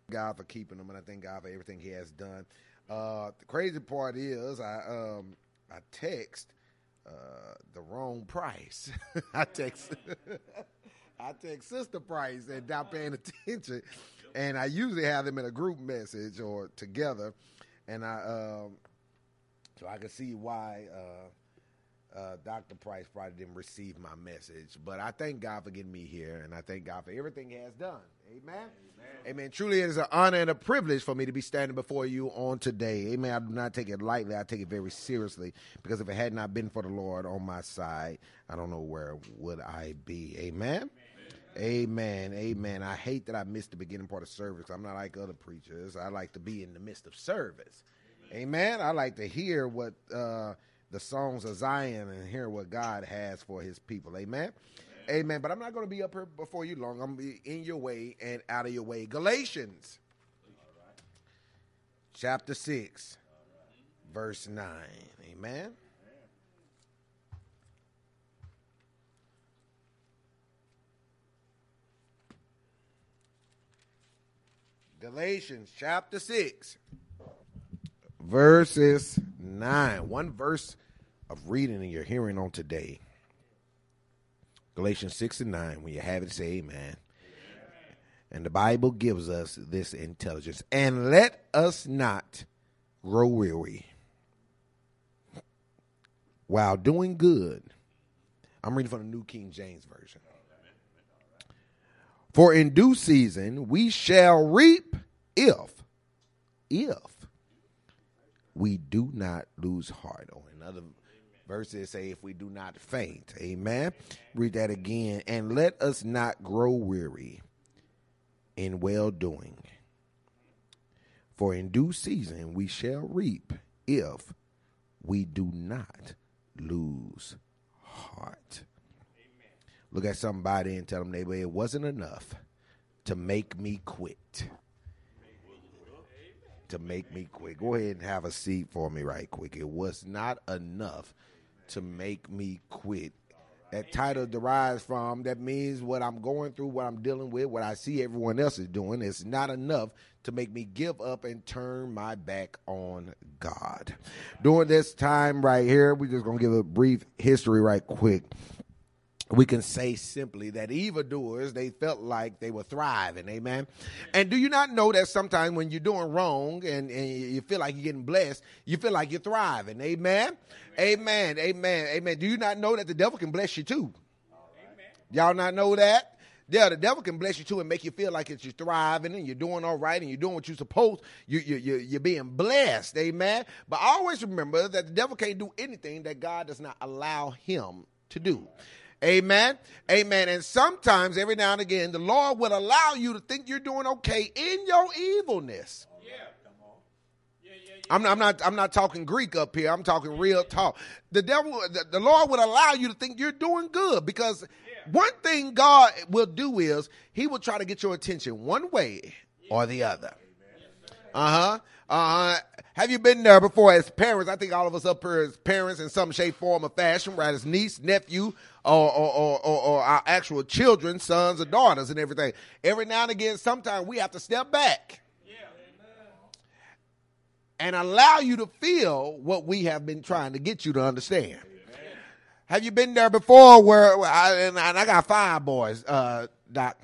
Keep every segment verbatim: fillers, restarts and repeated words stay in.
God for keeping him, and I thank God for everything he has done. Uh, the crazy part is I um I text uh, the wrong price. I text I text Sister Price and not paying attention, and I usually have them in a group message or together, and I um so I can see why uh, uh, Doctor Price probably didn't receive my message. But I thank God for getting me here, and I thank God for everything he has done. Amen. Amen. Amen. Truly, it is an honor and a privilege for me to be standing before you on today. Amen. I do not take it lightly. I take it very seriously, because if it had not been for the Lord on my side, I don't know where would I be. Amen. Amen. Amen. Amen. I hate that I missed the beginning part of service. I'm not like other preachers. I like to be in the midst of service. Amen. Amen. I like to hear what uh, the songs of Zion and hear what God has for his people. Amen. Amen. Amen. But I'm not going to be up here before you long. I'm going to be in your way and out of your way. Galatians right. chapter six, right. verse nine. Amen. Galatians chapter six, verses nine. One verse of reading in your hearing on today. Galatians six and nine. When you have it, say amen. Amen. And the Bible gives us this intelligence. And let us not grow weary while doing good. I'm reading from the New King James Version. For in due season we shall reap if, if we do not lose heart. Or in other verses say, if we do not faint. Amen. Read that again. And let us not grow weary in well-doing. For in due season we shall reap if we do not lose heart. Look at somebody and tell them, neighbor, it wasn't enough to make me quit. To make me quit. Go ahead and have a seat for me right quick. It was not enough to make me quit. That title derives from, that means what I'm going through, what I'm dealing with, what I see everyone else is doing. It's not enough to make me give up and turn my back on God. During this time right here, we're just going to give a brief history right quick. We can say simply that evildoers, they felt like they were thriving, amen? And do you not know that sometimes when you're doing wrong and, and you feel like you're getting blessed, you feel like you're thriving, amen? Amen, amen, amen. amen. Do you not know that the devil can bless you too? Amen. Y'all not know that? Yeah, the devil can bless you too and make you feel like it's you're thriving and you're doing all right and you're doing what you're supposed. You, you, you, you're being blessed, amen? But always remember that the devil can't do anything that God does not allow him to do. Amen. Amen. And sometimes, every now and again, the Lord will allow you to think you're doing okay in your evilness. Yeah. Yeah, yeah, yeah. I'm, I'm not. I'm not talking Greek up here. I'm talking real talk. The devil, the, the Lord would allow you to think you're doing good, because yeah. one thing God will do is He will try to get your attention one way or the other. Uh huh. Uh huh. Have you been there before as parents? I think all of us up here as parents in some shape, form, or fashion, right? As niece, nephew, or or, or, or or our actual children, sons or daughters and everything. Every now and again, sometimes we have to step back yeah. and allow you to feel what we have been trying to get you to understand. Amen. Have you been there before where, I, and I got five boys, uh, Doc.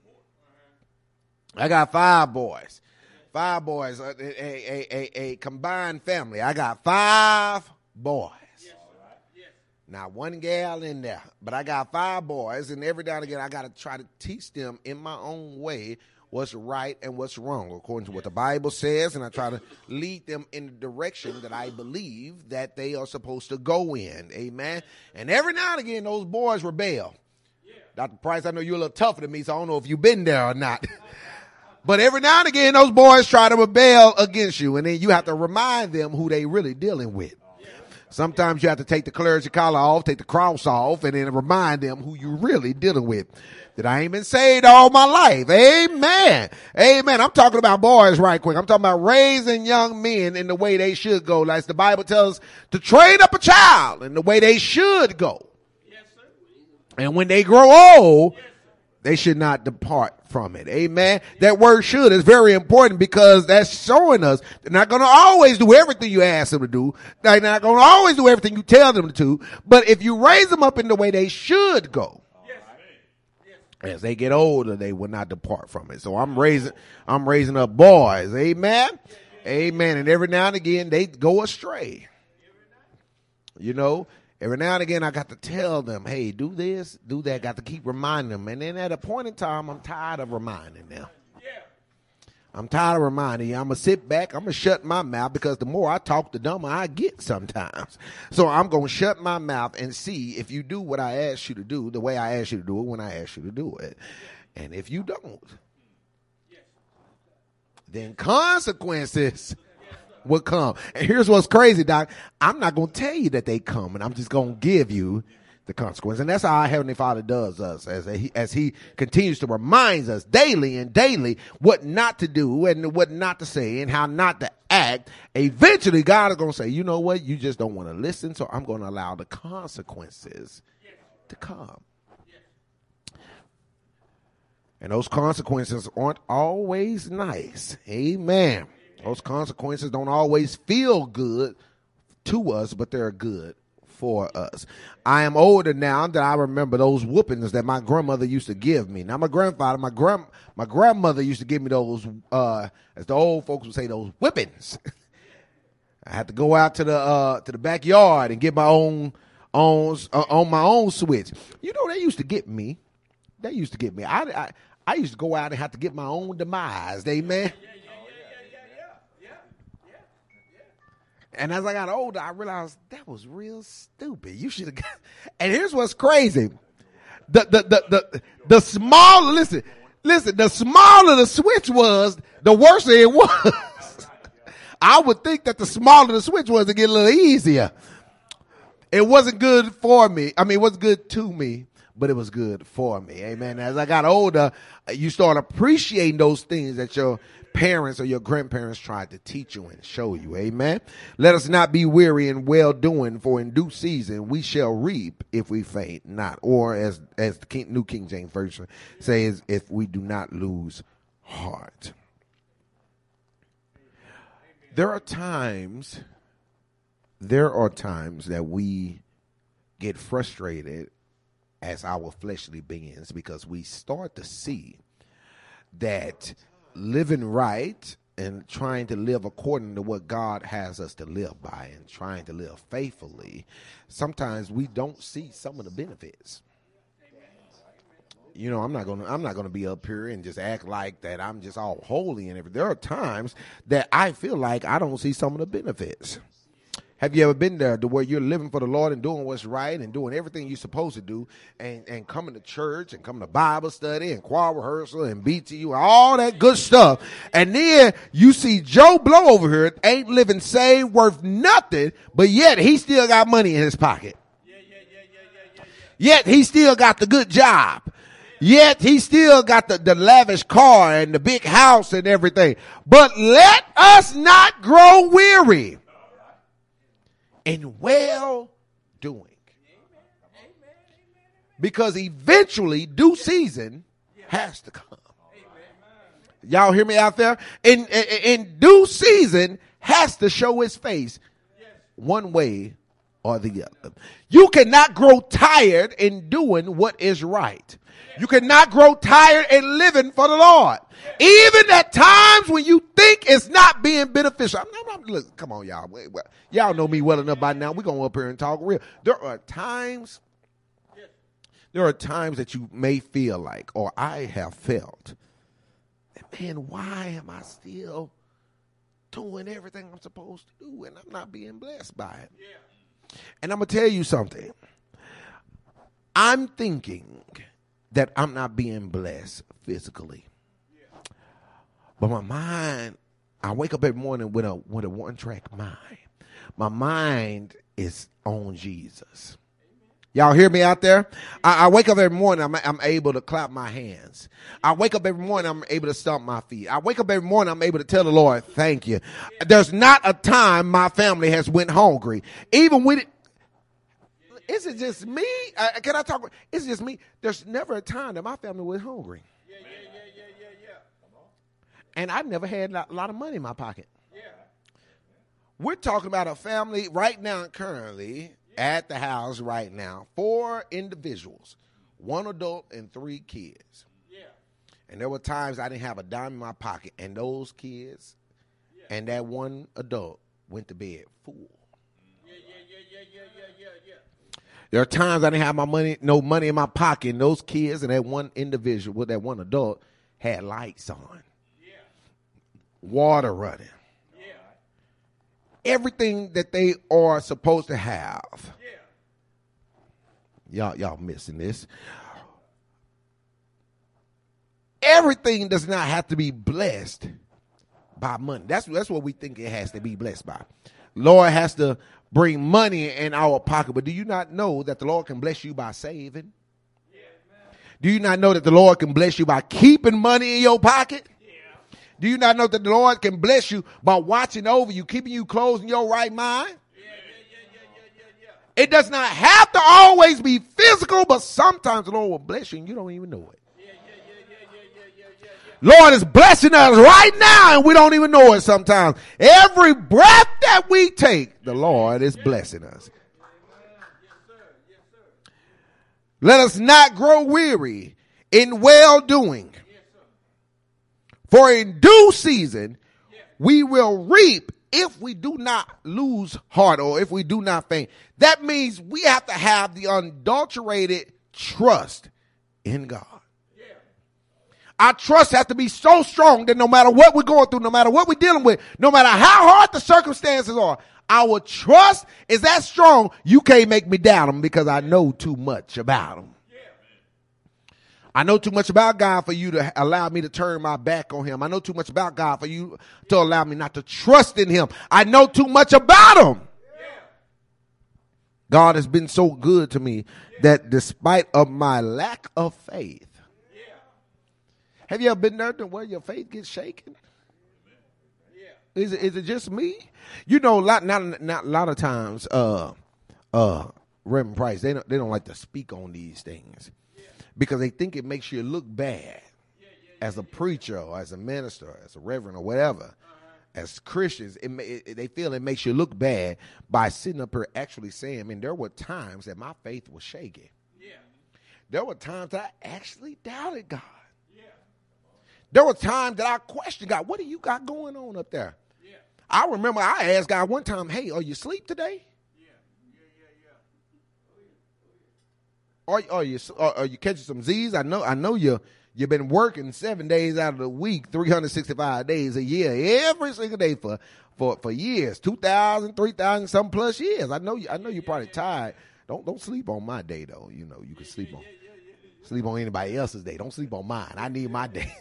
I got five boys. Five boys, a, a, a, a combined family. I got five boys. Yes. Not one gal in there, but I got five boys, and every now and again I got to try to teach them in my own way what's right and what's wrong, according to what the Bible says, and I try to lead them in the direction that I believe that they are supposed to go in. Amen. And every now and again, those boys rebel. Yeah. Doctor Price, I know you're a little tougher than me, so I don't know if you've been there or not. But every now and again, those boys try to rebel against you, and then you have to remind them who they really dealing with. Sometimes you have to take the clergy collar off, take the cross off, and then remind them who you really dealing with. That I ain't been saved all my life. Amen. Amen. I'm talking about boys right quick. I'm talking about raising young men in the way they should go. Like the Bible tells us to train up a child in the way they should go. Yes, sir. And when they grow old, They should not depart from it. Amen. That word should is very important because that's showing us they're not going to always do everything you ask them to do. They're not going to always do everything you tell them to do. But if you raise them up in the way they should go, as they get older, they will not depart from it. So I'm raising, I'm raising up boys. Amen. Amen. And every now and again, they go astray. You know, every now and again, I got to tell them, hey, do this, do that. Got to keep reminding them. And then at a point in time, I'm tired of reminding them. I'm tired of reminding you. I'm going to sit back. I'm going to shut my mouth because the more I talk, the dumber I get sometimes. So I'm going to shut my mouth and see if you do what I ask you to do the way I ask you to do it when I ask you to do it. And if you don't, then consequences will come. And here's what's crazy, Doc. I'm not going to tell you that they come, and I'm just going to give you the consequence. And that's how our Heavenly Father does us as he, as he continues to remind us daily and daily what not to do and what not to say and how not to act. Eventually, God is going to say, you know what? You just don't want to listen, so I'm going to allow the consequences to come. And those consequences aren't always nice. Amen. Those consequences don't always feel good to us, but they're good for us. I am older now that I remember those whoopings that my grandmother used to give me. Now my grandfather, my grand, my grandmother used to give me those, uh, as the old folks would say, those whippings. I had to go out to the uh, to the backyard and get my own on uh, on my own switch. You know, they used to get me. They used to get me. I I, I used to go out and have to get my own demise. Amen. And as I got older, I realized that was real stupid. You should have got. And here's what's crazy: the the the the the smaller listen, listen. The smaller the switch was, the worse it was. I would think that the smaller the switch was, to get a little easier. It wasn't good for me. I mean, it wasn't good to me, but it was good for me. Amen. As I got older, you start appreciating those things that your parents or your grandparents tried to teach you and show you. Amen. Let us not be weary in well doing, for in due season we shall reap if we faint not. Or as as the King, New King James Version says, if we do not lose heart. There are times, there are times that we get frustrated as our fleshly beings because we start to see that living right and trying to live according to what God has us to live by and trying to live faithfully, sometimes we don't see some of the benefits. You know, I'm not gonna I'm not gonna be up here and just act like that I'm just all holy and everything. There are times that I feel like I don't see some of the benefits. Have you ever been there to where you're living for the Lord and doing what's right and doing everything you're supposed to do and, and coming to church and coming to Bible study and choir rehearsal and B T U and all that good stuff. And then you see Joe Blow over here ain't living saved, worth nothing, but yet he still got money in his pocket. Yeah, yeah, yeah, yeah, yeah, yeah, yeah. Yet he still got the good job. Yet he still got the, the lavish car and the big house and everything. But let us not grow weary in well doing. Because eventually due season has to come. Y'all hear me out there? In, in, in due season has to show his face one way or the other. You cannot grow tired in doing what is right. You cannot grow tired in living for the Lord. Even at times when you think it's not being beneficial. I'm, I'm, I'm, look, come on, y'all. Wait, wait. Y'all know me well enough by now. We're going to up here and talk real. There are times, there are times that you may feel like, or I have felt, that, man, why am I still doing everything I'm supposed to do and I'm not being blessed by it? Yeah. And I'm going to tell you something. I'm thinking that I'm not being blessed physically. Yeah. But my mind, I wake up every morning with a with a one-track mind. My mind is on Jesus. Y'all hear me out there? I, I wake up every morning, I'm, I'm able to clap my hands. I wake up every morning, I'm able to stomp my feet. I wake up every morning, I'm able to tell the Lord, thank you. There's not a time my family has went hungry. Even with it, Is it just me? Uh, can I talk? Is it just me? There's never a time that my family was hungry. Yeah, yeah, yeah, yeah, yeah, yeah. And I never had a lot of money in my pocket. Yeah. We're talking about a family right now, currently yeah. at the house right now, four individuals, one adult and three kids. Yeah. And there were times I didn't have a dime in my pocket, and those kids yeah. and that one adult went to bed full. Yeah, yeah, yeah, yeah, yeah, yeah, yeah, yeah. There are times I didn't have my money, no money in my pocket, and those kids and that one individual with that one adult had lights on, yeah. water running, yeah. everything that they are supposed to have. Yeah. Y'all, y'all missing this. Everything does not have to be blessed by money. That's that's what we think it has to be blessed by. Lord has to bring money in our pocket, but do you not know that the Lord can bless you by saving? Yeah, do you not know that the Lord can bless you by keeping money in your pocket? Yeah. Do you not know that the Lord can bless you by watching over you, keeping you clothed in your right mind? Yeah, yeah, yeah, yeah, yeah, yeah, yeah. It does not have to always be physical, but sometimes the Lord will bless you and you don't even know it. Yeah, yeah, yeah, yeah, yeah, yeah, yeah, yeah. Lord is blessing us right now and we don't even know it sometimes. Every breath that we take, the Lord is blessing us. Let us not grow weary in well-doing. For in due season, we will reap if we do not lose heart or if we do not faint. That means we have to have the unadulterated trust in God. Our trust has to be so strong that no matter what we're going through, no matter what we're dealing with, no matter how hard the circumstances are, our trust is that strong, you can't make me doubt him because I know too much about him. I know too much about God for you to allow me to turn my back on him. I know too much about God for you to allow me not to trust in him. I know too much about him. God has been so good to me that despite of my lack of faith, have you ever been there to where your faith gets shaken? Yeah. Is it is it just me? You know, a lot not, not a lot of times, uh, uh, Reverend Price, they don't they don't like to speak on these things yeah. because they think it makes you look bad yeah, yeah, yeah, as a preacher or as a minister, as a reverend or whatever. Uh-huh. As Christians, it, it, they feel it makes you look bad by sitting up here actually saying, I mean, there were times that my faith was shaky. Yeah. There were times that I actually doubted God. There were times that I questioned God. What do you got going on up there? Yeah. I remember I asked God one time, hey, are you asleep today? Yeah, yeah, yeah, yeah. Are, are you are, are you catching some Z's? I know I know you, you've been working seven days out of the week, three hundred sixty-five days a year, every single day for, for, for years, two thousand, three thousand, some plus years. I know you, I know you're probably tired. Don't don't sleep on my day, though. You know, you can sleep on sleep on anybody else's day. Don't sleep on mine. I need my day.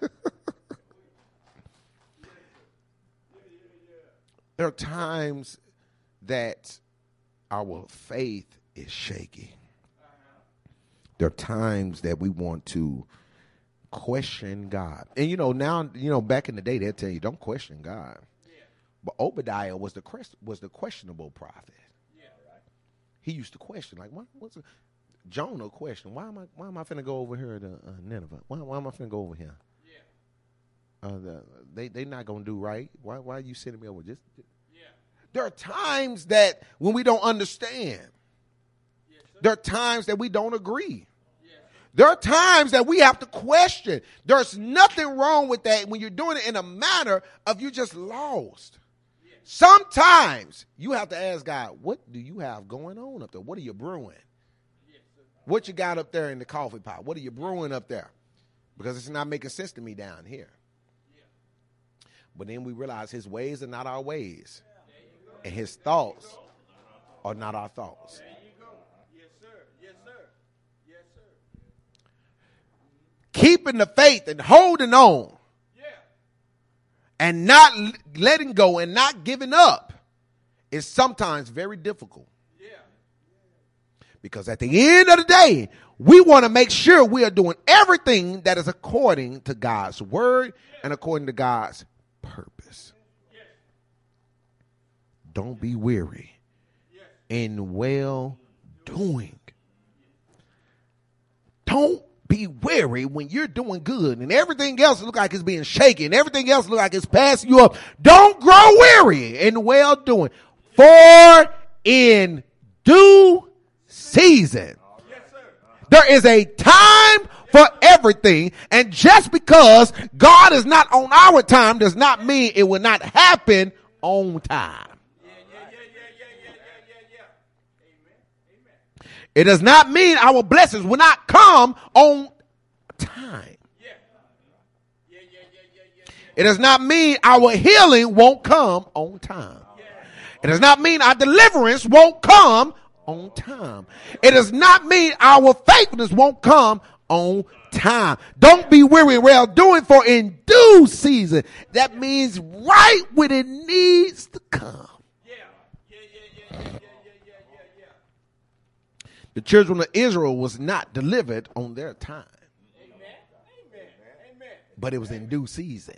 There are times that our faith is shaky. There are times that we want to question God. And, you know, now, you know, back in the day, they'll tell you, don't question God. But Obadiah was the was the questionable prophet. He used to question, like, what, what's it? Jonah questioned, why am I why am I finna go over here to uh, Nineveh? Why, why am I finna go over here? Uh, the, they they not gonna do right. Why why are you sending me over? Just, just. Yeah. There are times that when we don't understand. Yes, there are times that we don't agree. Yes. There are times that we have to question. There's nothing wrong with that when you're doing it in a manner of you just lost. Yes. Sometimes you have to ask God, what do you have going on up there? What are you brewing? Yes. What you got up there in the coffee pot? What are you brewing up there? Because it's not making sense to me down here. But then we realize his ways are not our ways. And his thoughts are not our thoughts. There you go. Yes, sir. Yes, sir. Yes, sir. Keeping the faith and holding on. Yeah. And not letting go and not giving up is sometimes very difficult. Yeah. Because at the end of the day, we want to make sure we are doing everything that is according to God's word and according to God's purpose. Yes. Don't be weary yes. in well doing. Don't be weary when you're doing good and everything else look like it's being shaken. Everything else look like it's passing you up. Don't grow weary in well doing. For in due season, there is a time for everything. And just because God is not on our time does not mean it will not happen on time. It does not mean our blessings will not come on time. It does not mean our healing won't come on time. It does not mean our deliverance won't come on time. It does not mean our faithfulness won't come on time. Don't be weary well doing, for in due season. That means right when it needs to come. The children of Israel was not delivered on their time. But it was in due season.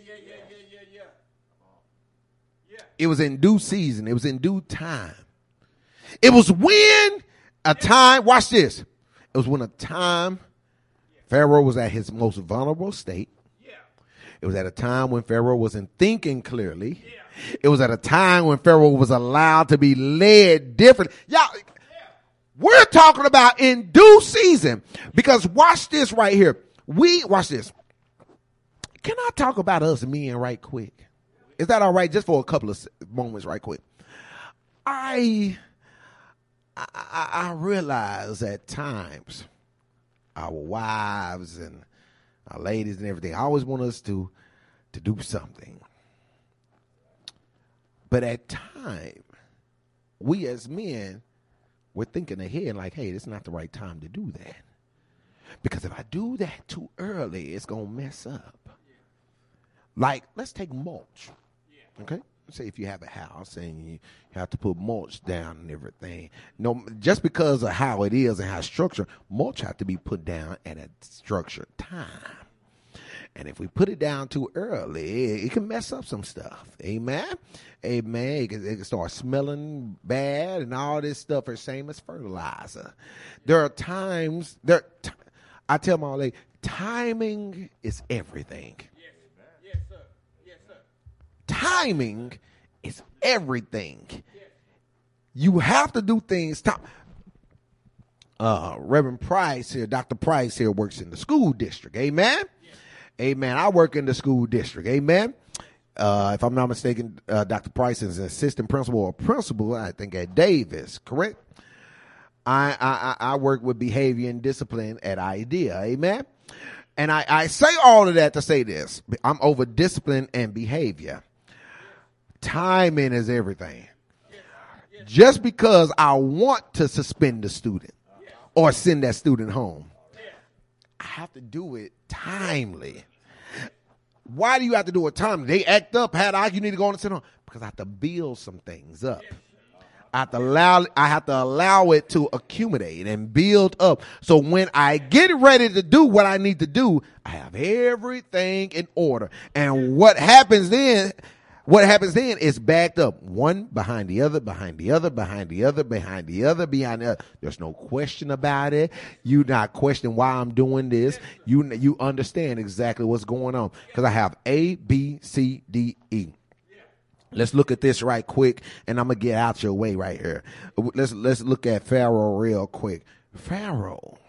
It was in due season. It was in due time. It was when a time, watch this. It was when a time Pharaoh was at his most vulnerable state. It was at a time when Pharaoh wasn't thinking clearly. It was at a time when Pharaoh was allowed to be led different. Y'all, we're talking about in due season, because watch this right here. We, watch this. Can I talk about us men right quick? Is that all right? Just for a couple of moments right quick. I, I, I realize at times our wives and our ladies and everything always want us to, to do something. But at time, we as men, we're thinking ahead like, hey, this is not the right time to do that. Because if I do that too early, it's going to mess up. Like, let's take mulch. Okay? Say if you have a house and you have to put mulch down and everything. No, just because of how it is and how it's structured, mulch have to be put down at a structured time. And if we put it down too early, it can mess up some stuff. Amen? Amen. It can, it can start smelling bad and all this stuff is same as fertilizer. There are times, there. T- I tell my lady, timing is everything. Yes, yes, sir. Yes, sir. Timing is everything. Yes. You have to do things. Time. Uh, Reverend Price here, Doctor Price here works in the school district. Amen? Amen. I work in the school district. Amen. Uh, if I'm not mistaken, uh, Doctor Price is an assistant principal or principal, I think, at Davis, correct? I, I, I work with behavior and discipline at IDEA. Amen. And I, I say all of that to say this. I'm over discipline and behavior. Timing is everything. Just because I want to suspend the student or send that student home, I have to do it timely. Why do you have to do it timely? They act up. How do you need to go on and sit home? Because I have to build some things up. I have to allow. I have to allow it to accumulate and build up. So when I get ready to do what I need to do, I have everything in order. And what happens then? What happens then is backed up, one behind the other, behind the other, behind the other, behind the other, behind the other. There's no question about it. You not questioning why I'm doing this. You you understand exactly what's going on, because I have A, B, C, D, E. Let's look at this right quick, and I'm gonna get out your way right here. Let's let's look at Pharaoh real quick. Pharaoh.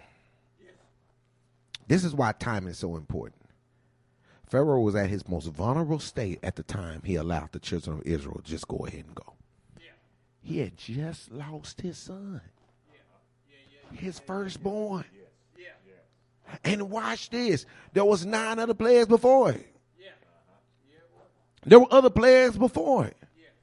This is why time is so important. Pharaoh was at his most vulnerable state at the time he allowed the children of Israel to just go ahead and go. Yeah. He had just lost his son, yeah. Yeah, yeah, his firstborn. Yeah. Yeah. And watch this. There was nine other players before it. Yeah. Uh-huh. Yeah. There were other players before it.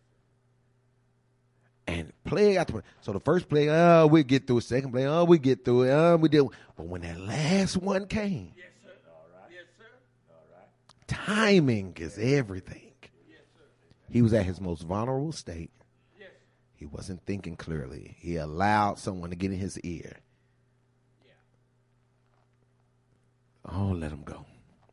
Yeah. And player after player. So the first player, oh, we get through it. Second player, oh, we get through it. Oh, we did. But when that last one came, timing is everything. He was at his most vulnerable state. He wasn't thinking clearly. He allowed someone to get in his ear. Oh, let him go.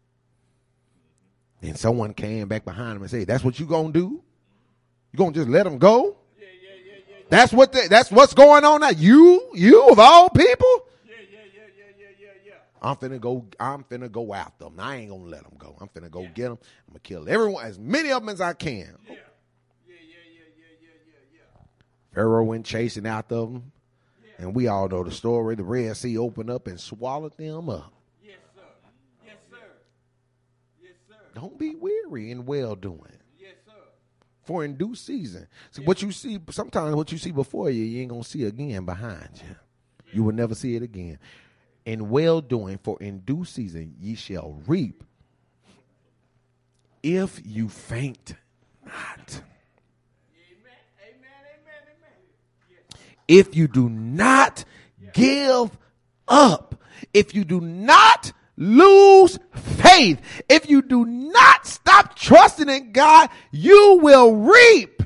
Then someone came back behind him and said, that's what you going to do? You going to just let him go? That's what the, that's what's going on now. You, you of all people. Yeah, yeah, yeah, yeah, yeah, yeah, yeah. I'm finna go. I'm finna go after them. I ain't gonna let them go. I'm finna go Yeah. get them. I'm gonna kill everyone, as many of them as I can. Yeah. Yeah, yeah, yeah, yeah, yeah, yeah, yeah. Pharaoh went chasing after them, and we all know the story. The Red Sea opened up and swallowed them up. Yes, sir. Yes, sir. Yes, sir. Don't be weary in well doing. Yes, sir. For in due season. See, what you see, sometimes what you see before you, you ain't going to see again behind you. You will never see it again. In well doing, for in due season ye shall reap if you faint not. Amen, amen, amen, amen. Yes. If you do not give up, if you do not lose faith, if you do not stop trusting in God, you will reap.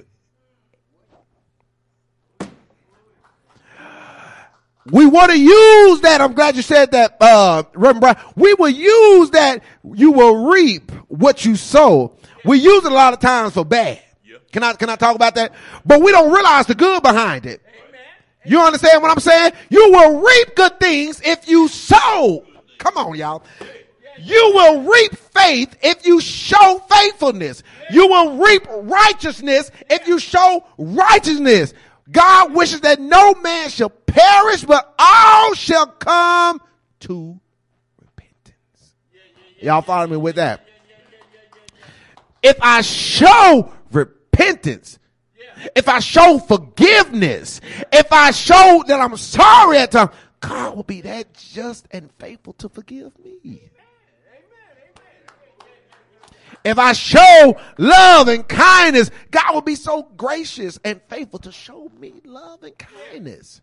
We want to use that. I'm glad you said that, uh, Reverend Brian. We will use that. You will reap what you sow. We use it a lot of times for bad. Can I, can I talk about that? But we don't realize the good behind it. Amen. You understand what I'm saying? You will reap good things if you sow. Come on, y'all. You will reap faith if you show faithfulness. You will reap righteousness if you show righteousness. God wishes that no man shall perish, but all shall come to repentance. Y'all follow me with that? If I show repentance, if I show forgiveness, if I show that I'm sorry at times, God will be that just and faithful to forgive me. If I show love and kindness, God will be so gracious and faithful to show me love and kindness.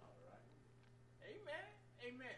Amen. Amen.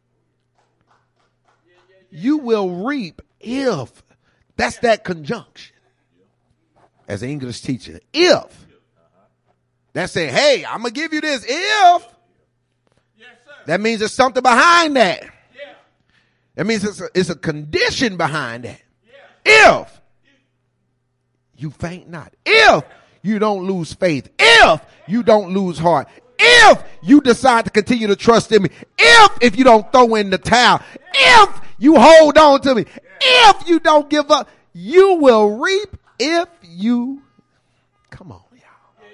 You will reap if. That's that conjunction. As an English teacher, if. That's saying, hey, I'm going to give you this if. Yes, sir. That means there's something behind that. Yeah. That means it's a, it's a condition behind that. If you faint not, if you don't lose faith, if you don't lose heart, if you decide to continue to trust in me, if if you don't throw in the towel, if you hold on to me, if you don't give up, you will reap if you, come on, y'all.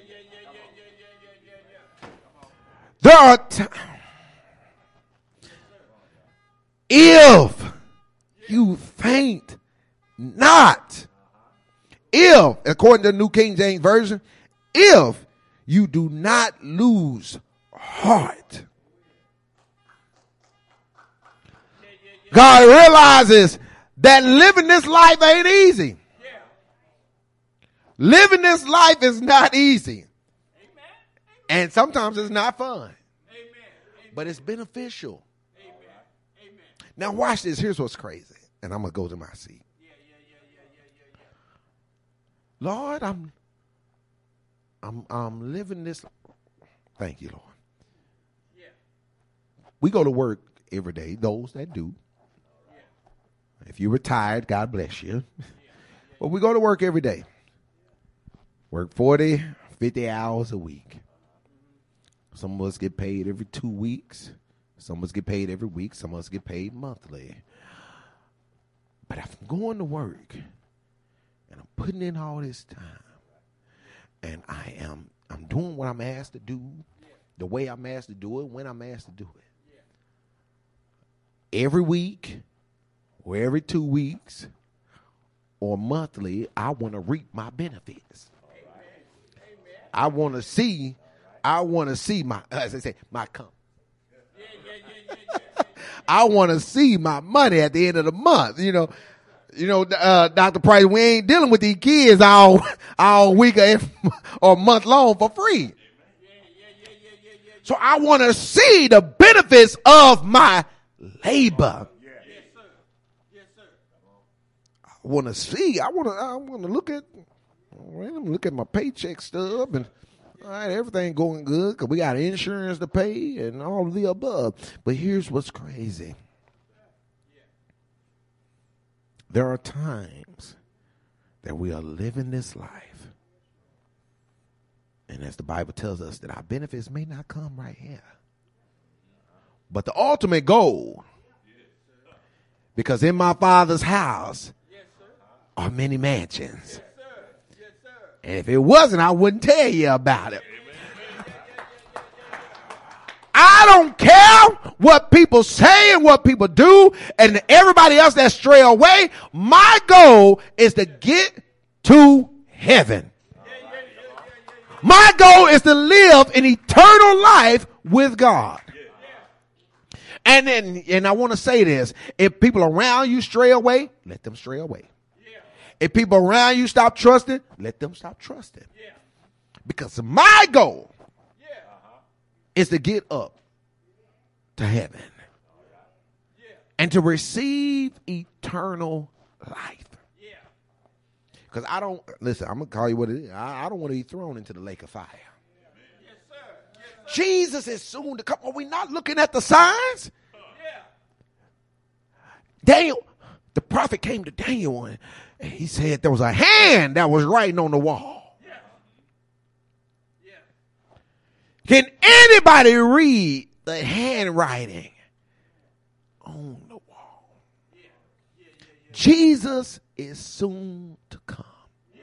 There are times, if you faint not, if, according to the New King James Version, if you do not lose heart. God realizes that living this life ain't easy. Living this life is not easy. And sometimes it's not fun. But it's beneficial. Now watch this. Here's what's crazy. And I'm going to go to my seat. Lord, I'm, I'm, I'm living this. Thank you, Lord. Yeah. We go to work every day, those that do. Yeah. If you're retired, God bless you. But we go to work every day. Work forty, fifty hours a week. Some of us get paid every two weeks. Some of us get paid every week. Some of us get paid monthly. But if I'm going to work and I'm putting in all this time and I am I'm doing what I'm asked to do, the way I'm asked to do it, when I'm asked to do it. Every week or every two weeks or monthly, I want to reap my benefits. I want to see, I want to see my, as I say, my come. I want to see my money at the end of the month. You know, you know, uh, Doctor Price, we ain't dealing with these kids all, all week or, or month long for free. So I want to see the benefits of my labor. I want to see, I want to, I want to look at, well, let me look at my paycheck stub and all right, everything going good because we got insurance to pay and all of the above. But here's what's crazy. There are times that we are living this life And as the Bible tells us that our benefits may not come right here. But the ultimate goal, because in my Father's house are many mansions. And if it wasn't, I wouldn't tell you about it. I don't care what people say and what people do and everybody else that stray away. My goal is to get to heaven. My goal is to live an eternal life with God. And then, and I want to say this, if people around you stray away, let them stray away. If people around you stop trusting, let them stop trusting. Because my goal is to get up to heaven and to receive eternal life. Because I don't, listen, I'm going to call you what it is. I, I don't want to be thrown into the lake of fire. Yes, sir. Yes, sir. Jesus is soon to come. Are we not looking at the signs? Yeah. Daniel, the prophet came to Daniel and he said there was a hand that was writing on the wall. Yeah. Yeah. Can anybody read the handwriting on the wall? Yeah. Yeah, yeah, yeah. Jesus is soon to come. Yeah.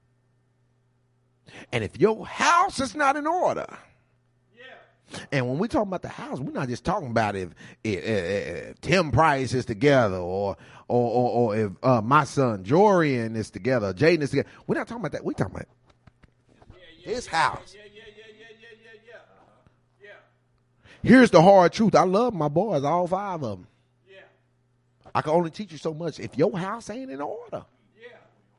And if your house is not in order, yeah. And when we talk about the house, we're not just talking about if, if, if Tim Price is together or or or, or if uh, my son Jorian is together, Jaden is together. We're not talking about that. We're talking about yeah, yeah, his yeah, house. Yeah, yeah, yeah, yeah, yeah, yeah, yeah. Yeah. Here's the hard truth. I love my boys, all five of them. I can only teach you so much if your house ain't in order. Yeah.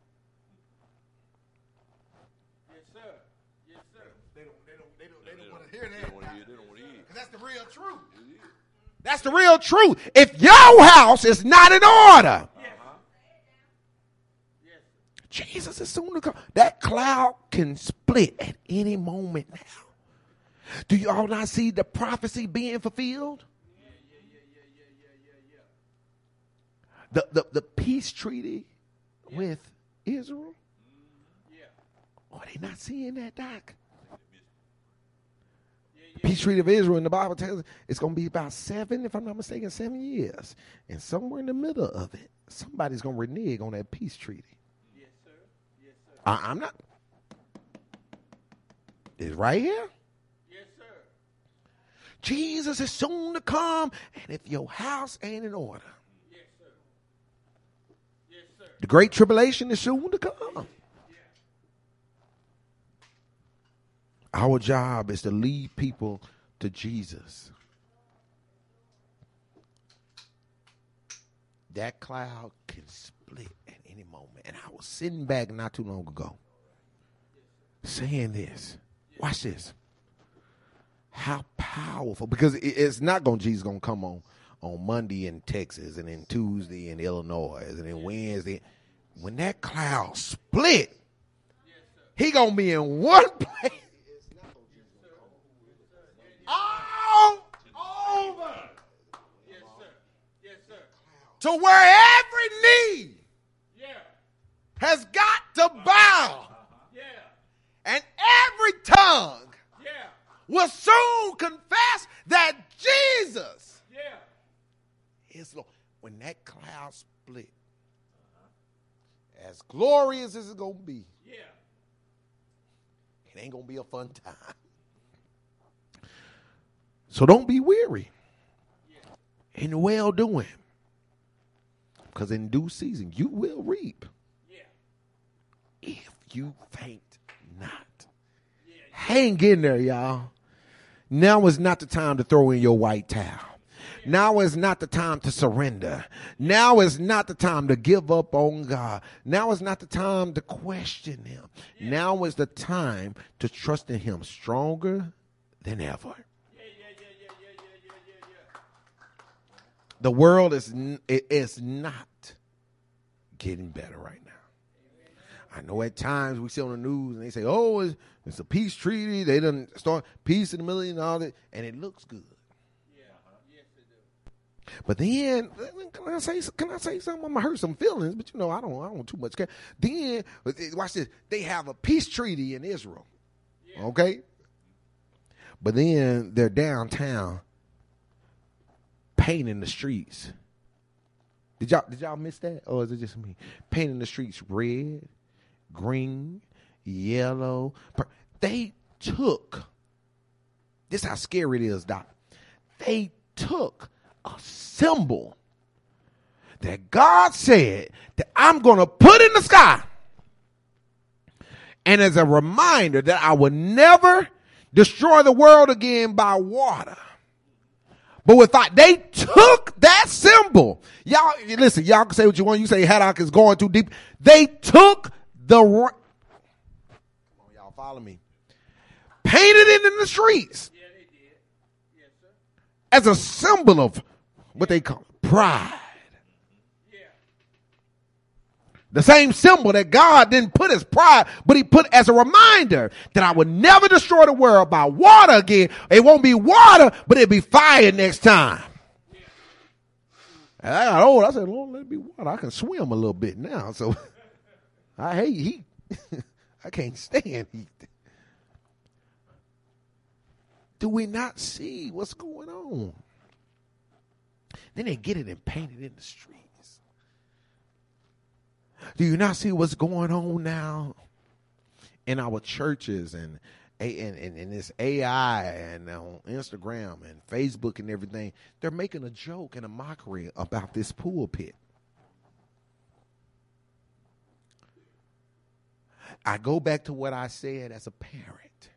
Yes, sir. Yes, sir. They don't, they don't, they don't, they don't want to hear that. They don't want to hear. They don't want to hear. Because that's the real truth. That's the real truth. If your house is not in order, uh-huh. Yes. Jesus is soon to come. That cloud can split at any moment now. Do you all not see the prophecy being fulfilled? The, the the peace treaty yeah. with Israel? Yeah. Are they not seeing that, Doc? Yeah, yeah, the peace yeah. treaty of Israel in the Bible tells us it's going to be about seven, if I'm not mistaken, seven years. And somewhere in the middle of it, somebody's going to renege on that peace treaty. Yes, sir. Yes, sir. I, I'm not. It's right here. Yes, sir. Jesus is soon to come, and if your house ain't in order, the great tribulation is soon to come. Our job is to lead people to Jesus. That cloud can split at any moment. And I was sitting back not too long ago saying this. Watch this. How powerful. Because it's not going, Jesus going to come on. on Monday in Texas and then Tuesday in Illinois and then Wednesday. When that cloud split, he going to be in one place. All over. Yes, sir. Yes, sir. To where every knee has got to bow. And every tongue will soon confess that Jesus is Lord. When that cloud split, as glorious as it's going to be, yeah. It ain't going to be a fun time. So don't be weary yeah. in well doing. Because in due season, you will reap. Yeah. If you faint not. Yeah. Hang in there, y'all. Now is not the time to throw in your white towel. Now is not the time to surrender. Now is not the time to give up on God. Now is not the time to question him. Yeah. Now is the time to trust in him stronger than ever. Yeah, yeah, yeah, yeah, yeah, yeah, yeah, yeah. The world is it is not getting better right now. I know at times we see on the news and they say, oh, it's, it's a peace treaty. They done start peace in the middle and all that, and it looks good. But then, can I say can I say something? I'm gonna hurt some feelings, but you know I don't I don't too much care. Then watch this. They have a peace treaty in Israel. Yeah. Okay? But then they're downtown painting the streets. Did y'all did y'all miss that? Or is it just me? Painting the streets red, green, yellow. They took, this is how scary it is, Doc. They took a symbol that God said that I'm going to put in the sky. And as a reminder that I will never destroy the world again by water. But without, they took that symbol. Y'all, listen, y'all can say what you want. You say Haddock is going too deep. They took the, come on, y'all follow me. Painted it in the streets. Yeah, they did. Yes, sir. As a symbol of what they call pride. The same symbol that God didn't put as pride, but he put as a reminder that I would never destroy the world by water again. It won't be water, but it'll be fire next time. And I got old. I said, Lord, let it be water. I can swim a little bit now. So I hate heat. I can't stand heat. Do we not see what's going on? Then they get it and paint it in the street. Do you not see what's going on now in our churches and and, and, and this A I and on Instagram and Facebook and everything? They're making a joke and a mockery about this pulpit. I go back to what I said as a parent.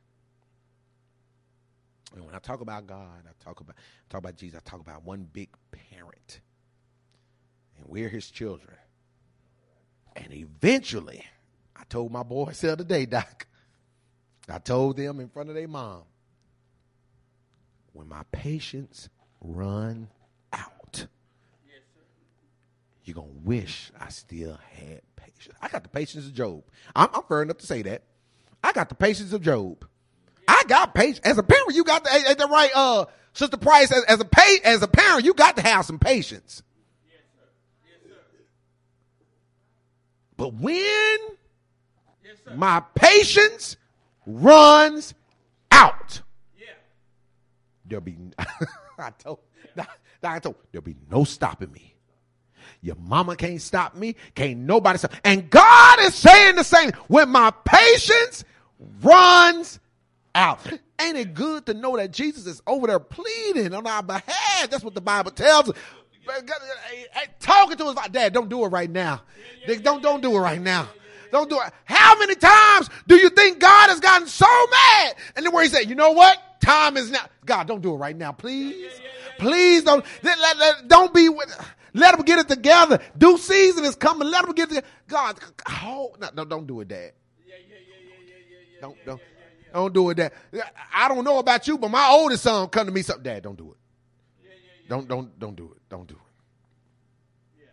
And when I talk about God, I talk about I talk about Jesus, I talk about one big parent. And we're his children. And eventually, I told my boys the other day, Doc, I told them in front of their mom, when my patience run out, Yes, sir. you're going to wish I still had patience. I got the patience of Job. I'm, I'm fair enough to say that. I got the patience of Job. I got patience. As a parent, you got the, at the right, uh, Sister Price, as, as, a pay, as a parent, you got to have some patience. But when Yes, sir. my patience runs out, Yeah. there'll be, I told, I told, there'll be no stopping me. Your mama can't stop me. Can't nobody stop. And God is saying the same. When my patience runs out. Ain't it good to know that Jesus is over there pleading on our behalf? That's what the Bible tells us. Talking to us like, Dad, don't do it right now. Don't, don't do it right now. Don't do it. How many times do you think God has gotten so mad? And then where he said, you know what? Time is now. God, don't do it right now. Please. Please don't. Let, let, let, don't be with. Let them get it together. Due season is coming. Let them get it together. God, oh, no, no, don't do it, Dad. Don't, don't, don't do it, Dad. I don't know about you, but my oldest son come to me, something, Dad, don't do it. Don't, don't, don't do it. Don't do it.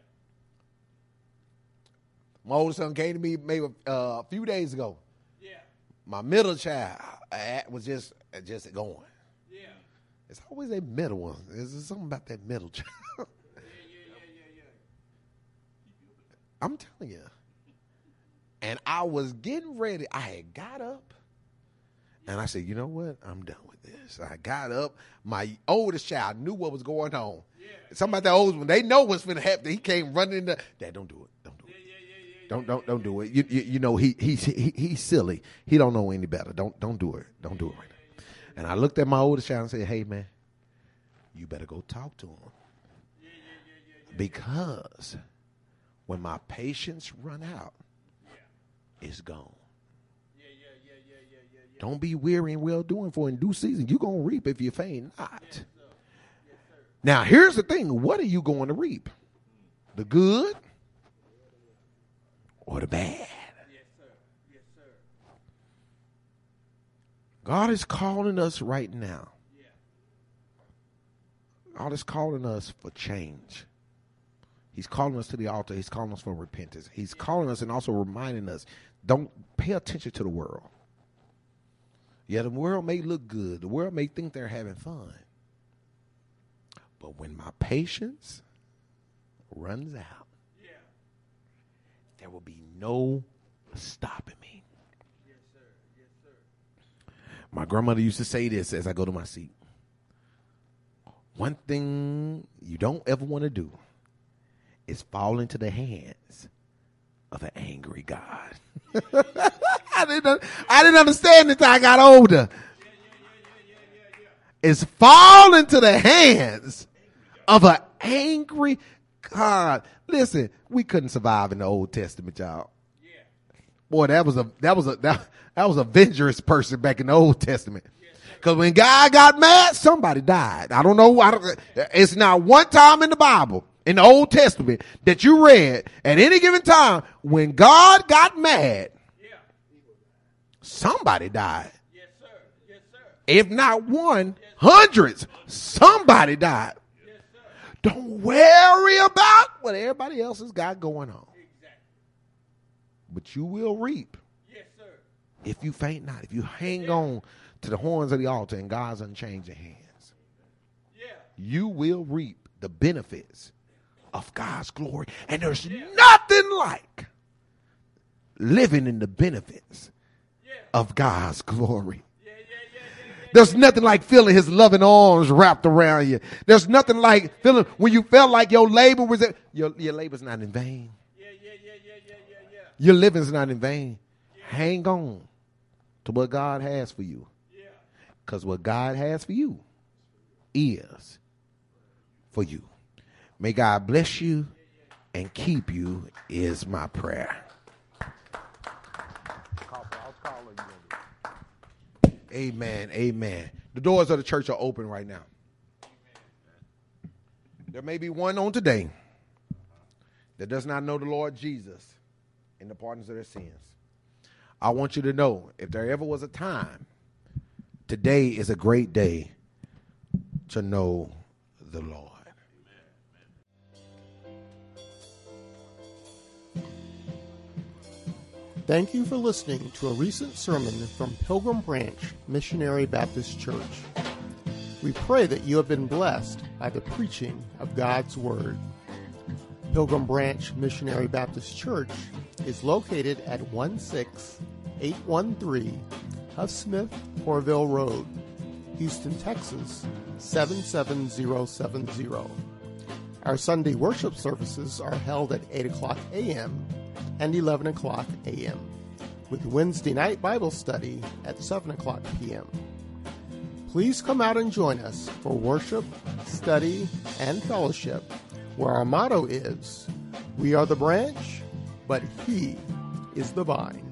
My oldest son came to me maybe uh, a few days ago. Yeah. My middle child uh, was just uh, just going. Yeah. It's always a middle one. There's something about that middle child. Yeah, yeah, yeah, yeah, yeah. I'm telling you. And I was getting ready. I had got up. And I said, you know what? I'm done with this. I got up. My oldest child knew what was going on. Yeah. Something about that oldest one. They know what's going to happen. He came running in the, Dad, don't do it. Don't do it. Yeah, yeah, yeah, yeah, Don't don't don't do it. You you, you know he he's he, he's silly. He don't know any better. Don't don't do it. Don't do it right now. And I looked at my oldest child and said, hey man, you better go talk to him. yeah, yeah, yeah, yeah. Because when my patience run out, it's gone. Yeah, yeah, yeah, yeah, yeah, yeah, yeah. Don't be weary and well doing, for in due season you're gonna reap if you faint not. Yes, sir. Yes, sir. Now here's the thing: what are you going to reap? The good or the bad? Yes, sir. Yes, sir. God is calling us right now. Yeah. God is calling us for change. He's calling us to the altar. He's calling us for repentance. He's calling us and also reminding us, don't pay attention to the world. Yeah, the world may look good. The world may think they're having fun. But when my patience runs out, Yeah. there will be no stopping me. Yes, sir. Yes, sir. My grandmother used to say this as I go to my seat. One thing you don't ever want to do is fall into the hands of an angry God. I didn't, I didn't understand until I got older. It's fall into the hands of an angry God. Listen, we couldn't survive in the Old Testament, y'all. Boy, that was a that was a that, that was a vengerous person back in the Old Testament. Because when God got mad, somebody died. I don't know. I don't, it's not one time in the Bible, in the Old Testament, that you read at any given time when God got mad, somebody died. Yes, sir. Yes, sir. If not one, hundreds, somebody died. Yes, sir. Don't worry about what everybody else has got going on. Exactly. But you will reap Yes, sir. if you faint not, if you hang on to the horns of the altar in God's unchanging hands. Yeah. You will reap the benefits of God's glory. And there's nothing like living in the benefits Yeah. of God's glory. Yeah, yeah, yeah, yeah, yeah. There's nothing like feeling his loving arms wrapped around you. There's nothing like feeling when you felt like your labor was, your, your labor's not in vain. Yeah, yeah, yeah, yeah, yeah, yeah, yeah. Your living's not in vain. Hang on to what God has for you. Yeah. Because what God has for you is for you. May God bless you and keep you is my prayer. Amen. Amen. The doors of the church are open right now. There may be one on today that does not know the Lord Jesus in the pardons of their sins. I want you to know, if there ever was a time, today is a great day to know the Lord. Thank you for listening to a recent sermon from Pilgrim Branch Missionary Baptist Church. We pray that you have been blessed by the preaching of God's Word. Pilgrim Branch Missionary Baptist Church is located at one six eight one three Huffsmith Corville Road, Houston, Texas seven seven zero seven zero. Our Sunday worship services are held at eight o'clock a.m. and eleven o'clock a.m., with Wednesday night Bible study at seven o'clock p.m. Please come out and join us for worship, study, and fellowship, where our motto is, "We are the branch, but He is the vine."